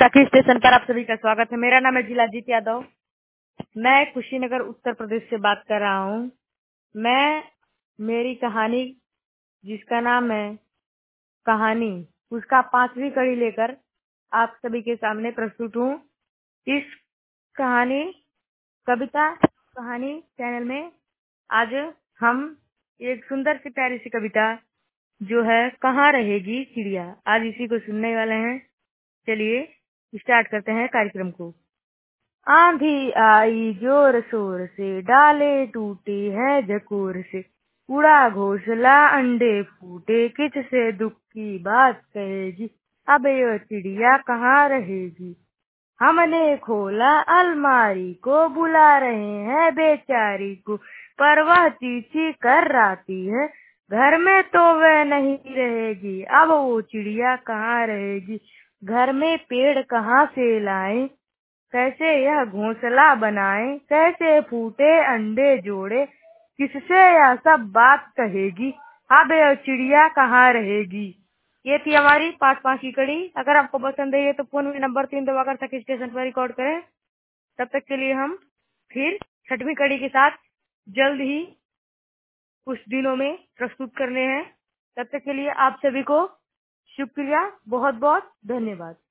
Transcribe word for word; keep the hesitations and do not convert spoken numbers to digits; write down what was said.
सखी स्टेशन पर आप सभी का स्वागत है। मेरा नाम है जिलाजीत यादव। मैं कुशीनगर उत्तर प्रदेश से बात कर रहा हूँ। मैं मेरी कहानी जिसका नाम है कहानी उसका पांचवी कड़ी लेकर आप सभी के सामने प्रस्तुत हूँ। इस कहानी कविता कहानी चैनल में आज हम एक सुंदर सी प्यारी सी कविता जो है कहाँ रहेगी चिड़िया, आज इसी को सुनने वाले हैं। चलिए स्टार्ट करते हैं कार्यक्रम को। आंधी आई जोर शोर से, डाले टूटे हैं झकोर से, उड़ा घोंसला अंडे फूटे, किससे दुख की बात कहेगी, अब ये चिड़िया कहाँ रहेगी। हमने खोला अलमारी को, बुला रहे हैं बेचारी को, पर वह चींची कर राती है, घर में तो वह नहीं रहेगी, अब वो चिड़िया कहाँ रहेगी। घर में पेड़ कहाँ से लाएं, कैसे यह घोंसला बनाए, कैसे फूटे अंडे जोड़े, किससे यह सब बात कहेगी, अब यह चिड़िया कहाँ रहेगी। ये थी हमारी पाठ पांच की कड़ी। अगर आपको पसंद है ये तो फोन में नंबर तीन दबाकर सखी स्टेशन पर रिकॉर्ड करें। तब तक के लिए हम फिर छठवीं कड़ी के साथ जल्द ही कुछ दिनों में प्रस्तुत करने हैं। तब तक के लिए आप सभी को शुक्रिया, बहुत बहुत धन्यवाद।